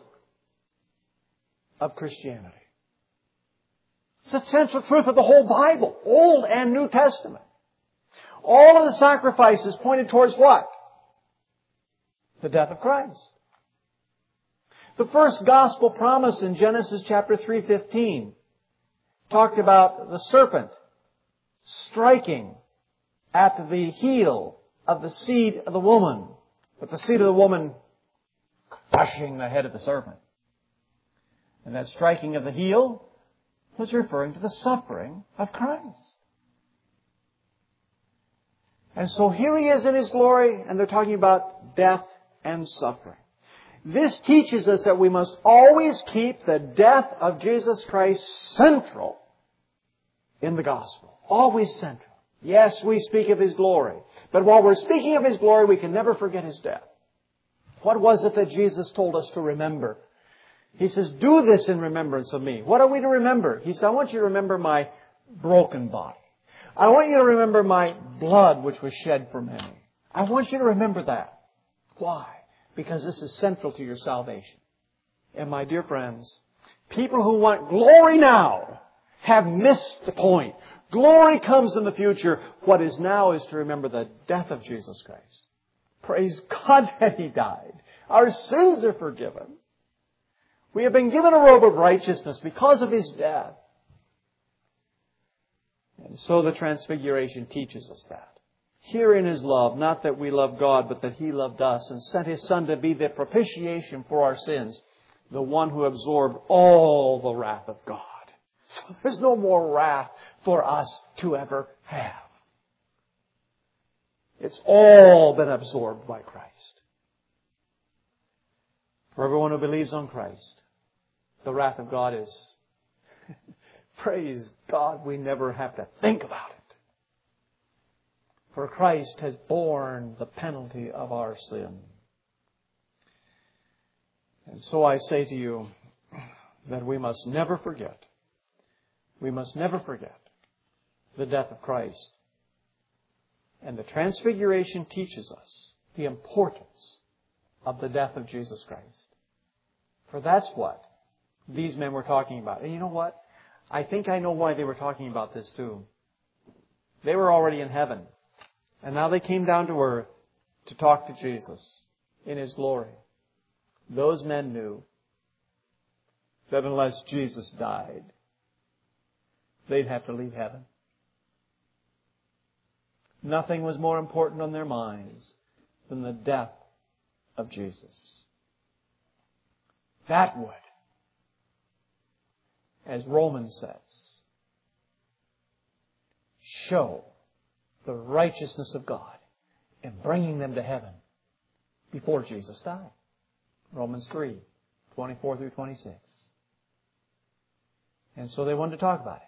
of Christianity. It's the central truth of the whole Bible, Old and New Testament. All of the sacrifices pointed towards what? The death of Christ. The first gospel promise in Genesis chapter 3:15 talked about the serpent striking at the heel of the seed of the woman, but the seed of the woman crushing the head of the serpent. And that striking of the heel was referring to the suffering of Christ. And so here He is in His glory, and they're talking about death and suffering. This teaches us that we must always keep the death of Jesus Christ central in the gospel. Always central. Yes, we speak of His glory. But while we're speaking of His glory, we can never forget His death. What was it that Jesus told us to remember? He says, do this in remembrance of me. What are we to remember? He said, I want you to remember my broken body. I want you to remember my blood which was shed for many. I want you to remember that. Why? Because this is central to your salvation. And my dear friends, people who want glory now have missed the point. Glory comes in the future. What is now is to remember the death of Jesus Christ. Praise God that He died. Our sins are forgiven. We have been given a robe of righteousness because of His death. And so the Transfiguration teaches us that. Herein is love, not that we love God, but that He loved us and sent His Son to be the propitiation for our sins, the one who absorbed all the wrath of God. So there's no more wrath for us to ever have. It's all been absorbed by Christ. For everyone who believes on Christ, the wrath of God is, praise God, we never have to think about it. For Christ has borne the penalty of our sin. And so I say to you that we must never forget. We must never forget the death of Christ. And the Transfiguration teaches us the importance of the death of Jesus Christ. For that's what these men were talking about. And you know what? I think I know why they were talking about this too. They were already in heaven. And now they came down to earth to talk to Jesus in His glory. Those men knew that unless Jesus died, they'd have to leave heaven. Nothing was more important on their minds than the death of Jesus. That would, as Romans says, show the righteousness of God in bringing them to heaven before Jesus died. Romans 3, 24 through 26. And so they wanted to talk about it.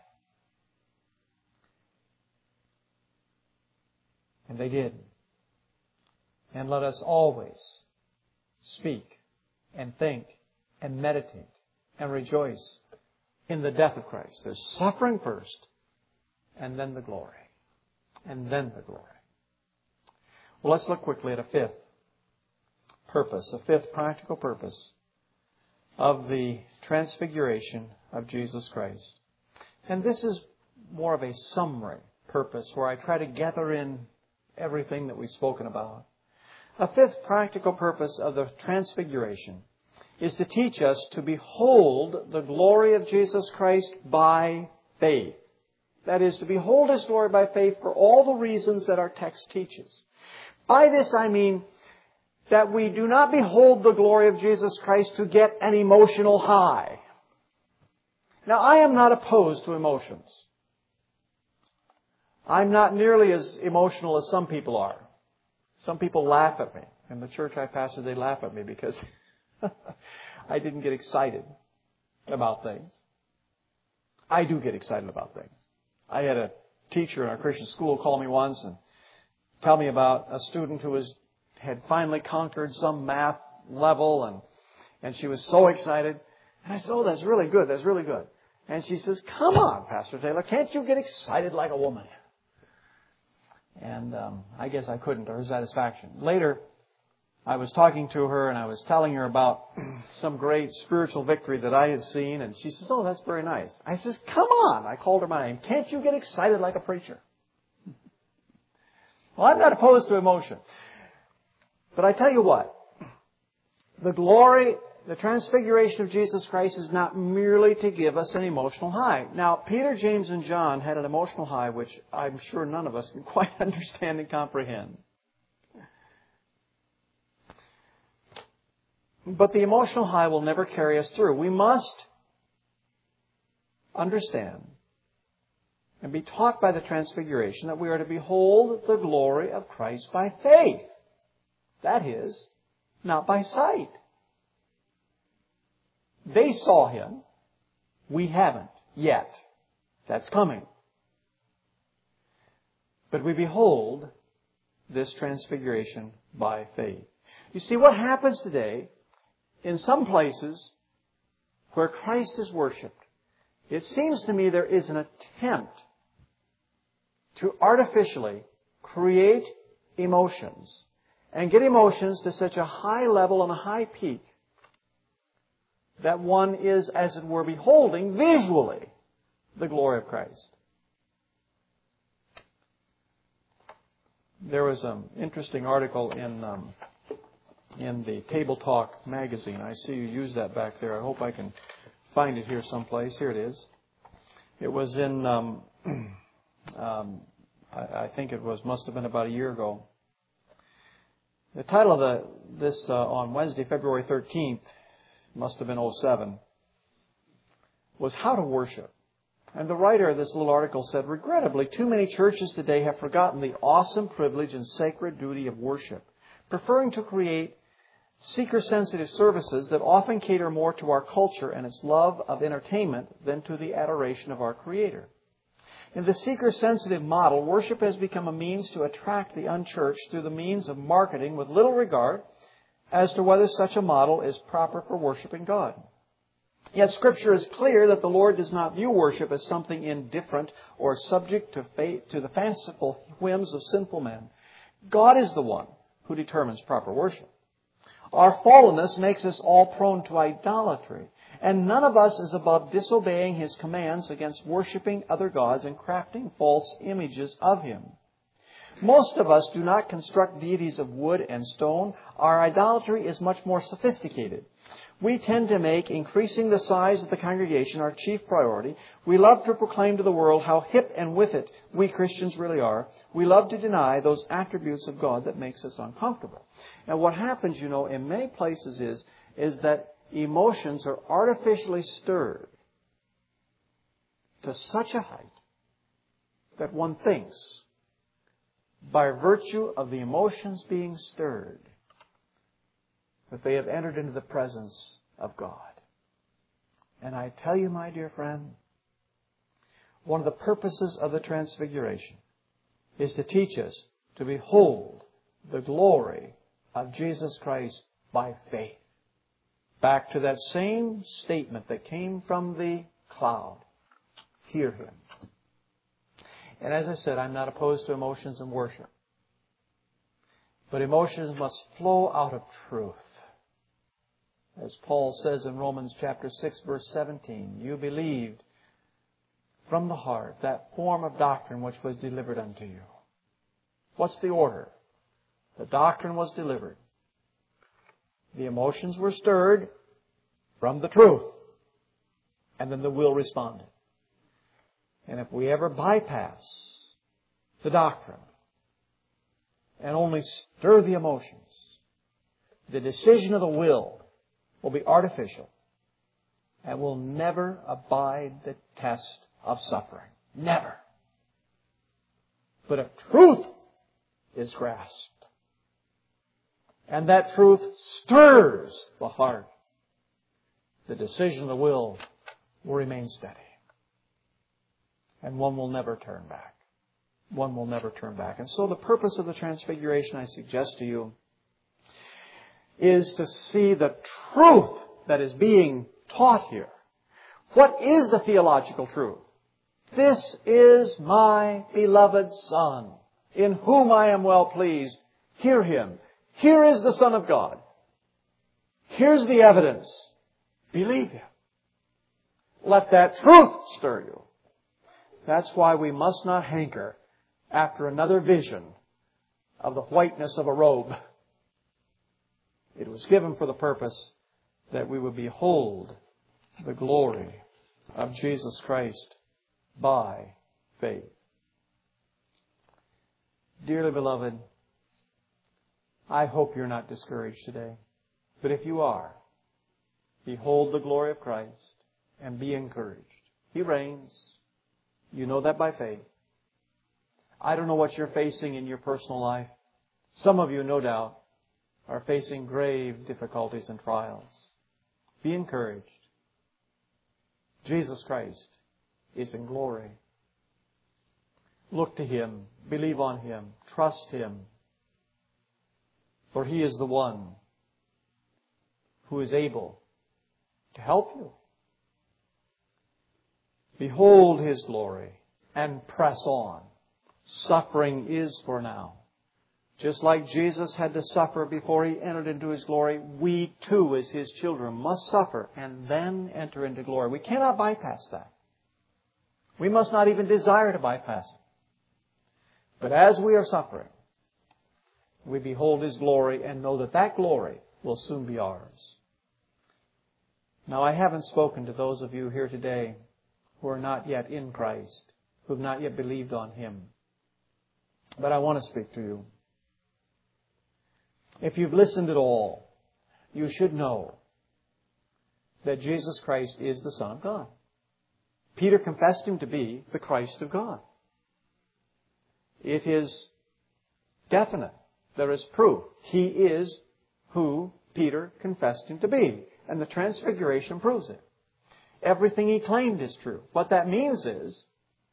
And they did. And let us always speak and think and meditate and rejoice in the death of Christ. There's suffering first, and then the glory. And then the glory. Well, let's look quickly at a fifth purpose, a fifth practical purpose of the Transfiguration of Jesus Christ. And this is more of a summary purpose where I try to gather in everything that we've spoken about. A fifth practical purpose of the Transfiguration is to teach us to behold the glory of Jesus Christ by faith. That is, to behold His glory by faith for all the reasons that our text teaches. By this I mean that we do not behold the glory of Jesus Christ to get an emotional high. Now, I am not opposed to emotions. I'm not nearly as emotional as some people are. Some people laugh at me. In the church I pastor, they laugh at me because I didn't get excited about things. I do get excited about things. I had a teacher in our Christian school call me once and tell me about a student who had finally conquered some math level, and she was so excited. And I said, "Oh, that's really good. That's really good." And she says, "Come on, Pastor Taylor, can't you get excited like a woman?" And I guess I couldn't, to her satisfaction. Later, I was talking to her and I was telling her about some great spiritual victory that I had seen. And she says, "Oh, that's very nice." I says, "Come on." I called her by name. "Can't you get excited like a preacher?" Well, I'm not opposed to emotion. But I tell you what, the glory, the transfiguration of Jesus Christ is not merely to give us an emotional high. Now, Peter, James, and John had an emotional high which I'm sure none of us can quite understand and comprehend. But the emotional high will never carry us through. We must understand and be taught by the transfiguration that we are to behold the glory of Christ by faith. That is, not by sight. They saw Him. We haven't yet. That's coming. But we behold this transfiguration by faith. You see, what happens today in some places where Christ is worshipped, it seems to me there is an attempt to artificially create emotions and get emotions to such a high level and a high peak that one is, as it were, beholding visually the glory of Christ. There was an interesting article in the Table Talk magazine. I see you use that back there. I hope I can find it here someplace. Here it is. It was in, I think it must have been about a year ago. The title of this on Wednesday, February 13th, must have been 2007, was How to Worship. And the writer of this little article said, "Regrettably, too many churches today have forgotten the awesome privilege and sacred duty of worship, preferring to create seeker-sensitive services that often cater more to our culture and its love of entertainment than to the adoration of our Creator. In the seeker-sensitive model, worship has become a means to attract the unchurched through the means of marketing with little regard as to whether such a model is proper for worshiping God. Yet Scripture is clear that the Lord does not view worship as something indifferent or subject to the fanciful whims of sinful men. God is the one who determines proper worship. Our fallenness makes us all prone to idolatry, and none of us is above disobeying His commands against worshiping other gods and crafting false images of Him. Most of us do not construct deities of wood and stone. Our idolatry is much more sophisticated. We tend to make increasing the size of the congregation our chief priority. We love to proclaim to the world how hip and with it we Christians really are. We love to deny those attributes of God that makes us uncomfortable." And what happens, in many places is that emotions are artificially stirred to such a height that one thinks, by virtue of the emotions being stirred, that they have entered into the presence of God. And I tell you, my dear friend, one of the purposes of the Transfiguration is to teach us to behold the glory of Jesus Christ by faith. Back to that same statement that came from the cloud. Hear Him. And as I said, I'm not opposed to emotions in worship. But emotions must flow out of truth. As Paul says in Romans chapter 6, verse 17, "You believed from the heart that form of doctrine which was delivered unto you." What's the order? The doctrine was delivered. The emotions were stirred from the truth. And then the will responded. And if we ever bypass the doctrine and only stir the emotions, the decision of the will be artificial, and will never abide the test of suffering. Never. But if truth is grasped, and that truth stirs the heart, the decision of the will remain steady. And one will never turn back. One will never turn back. And so the purpose of the Transfiguration, I suggest to you, is to see the truth that is being taught here. What is the theological truth? This is my beloved Son, in whom I am well pleased. Hear Him. Here is the Son of God. Here's the evidence. Believe Him. Let that truth stir you. That's why we must not hanker after another vision of the whiteness of a robe. It was given for the purpose that we would behold the glory of Jesus Christ by faith. Dearly beloved, I hope you're not discouraged today. But if you are, behold the glory of Christ and be encouraged. He reigns. You know that by faith. I don't know what you're facing in your personal life. Some of you, no doubt, are facing grave difficulties and trials. Be encouraged. Jesus Christ is in glory. Look to Him. Believe on Him. Trust Him. For He is the one who is able to help you. Behold His glory and press on. Suffering is for now. Just like Jesus had to suffer before He entered into His glory, we too, as His children, must suffer and then enter into glory. We cannot bypass that. We must not even desire to bypass it. But as we are suffering, we behold His glory and know that that glory will soon be ours. Now, I haven't spoken to those of you here today who are not yet in Christ, who have not yet believed on Him. But I want to speak to you. If you've listened at all, you should know that Jesus Christ is the Son of God. Peter confessed Him to be the Christ of God. It is definite. There is proof. He is who Peter confessed Him to be. And the Transfiguration proves it. Everything he claimed is true. What that means is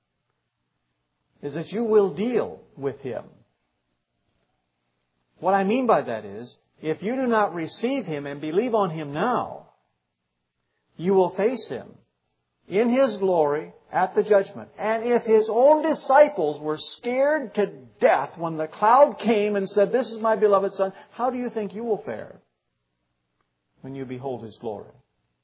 that you will deal with Him. What I mean by that is, if you do not receive Him and believe on Him now, you will face Him in His glory at the judgment. And if His own disciples were scared to death when the cloud came and said, "This is my beloved Son," how do you think you will fare when you behold His glory?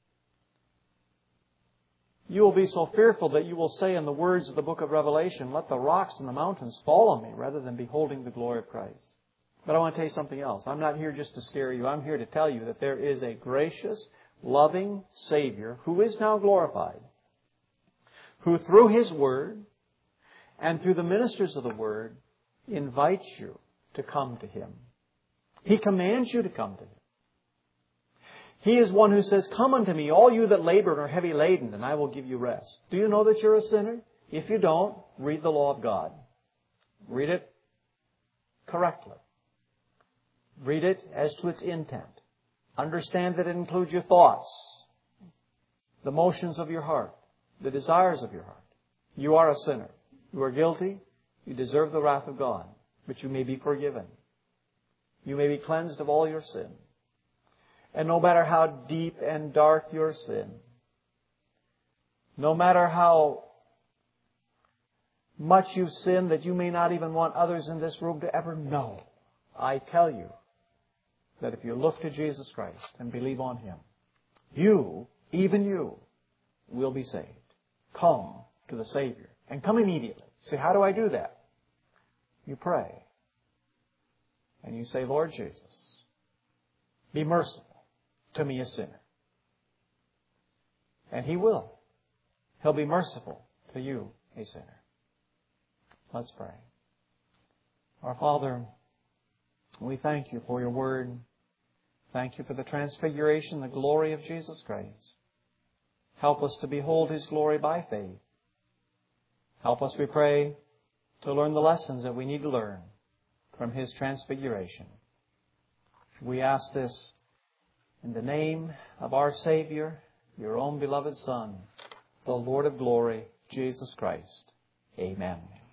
You will be so fearful that you will say in the words of the book of Revelation, "Let the rocks and the mountains fall on me," rather than beholding the glory of Christ. But I want to tell you something else. I'm not here just to scare you. I'm here to tell you that there is a gracious, loving Savior who is now glorified, who through His Word and through the ministers of the Word invites you to come to Him. He commands you to come to Him. He is one who says, "Come unto me, all you that labor and are heavy laden, and I will give you rest." Do you know that you're a sinner? If you don't, read the law of God. Read it correctly. Read it as to its intent. Understand that it includes your thoughts, the motions of your heart, the desires of your heart. You are a sinner. You are guilty. You deserve the wrath of God. But you may be forgiven. You may be cleansed of all your sin. And no matter how deep and dark your sin, no matter how much you sin that you may not even want others in this room to ever know, I tell you that if you look to Jesus Christ and believe on Him, you, even you, will be saved. Come to the Savior. And come immediately. Say, how do I do that? You pray. And you say, "Lord Jesus, be merciful to me, a sinner." And He will. He'll be merciful to you, a sinner. Let's pray. Our Father, we thank You for Your Word. Thank You for the Transfiguration, the glory of Jesus Christ. Help us to behold His glory by faith. Help us, we pray, to learn the lessons that we need to learn from His transfiguration. We ask this in the name of our Savior, your own beloved Son, the Lord of glory, Jesus Christ. Amen.